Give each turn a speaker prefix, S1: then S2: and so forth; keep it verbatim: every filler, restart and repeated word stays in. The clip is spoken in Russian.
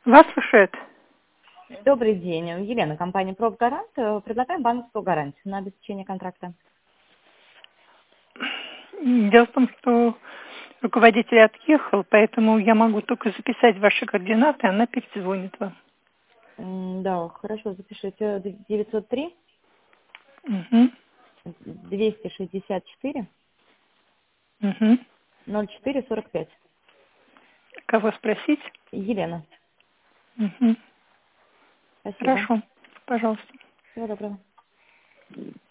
S1: Вас слушает.
S2: Добрый день. Елена, компания «Профгарант». Предлагаем банковскую гарантию на обеспечение контракта.
S1: Дело в том, что руководитель отъехал, поэтому я могу только записать ваши координаты, она перезвонит вам.
S2: М, Да, хорошо, запишите. девятьсот три
S1: Угу.
S2: двести шестьдесят четыре
S1: Угу.
S2: ноль четыре сорок пять.
S1: Кого спросить?
S2: Елена,
S1: Угу.
S2: спасибо.
S1: Хорошо, пожалуйста.
S2: Всего доброго.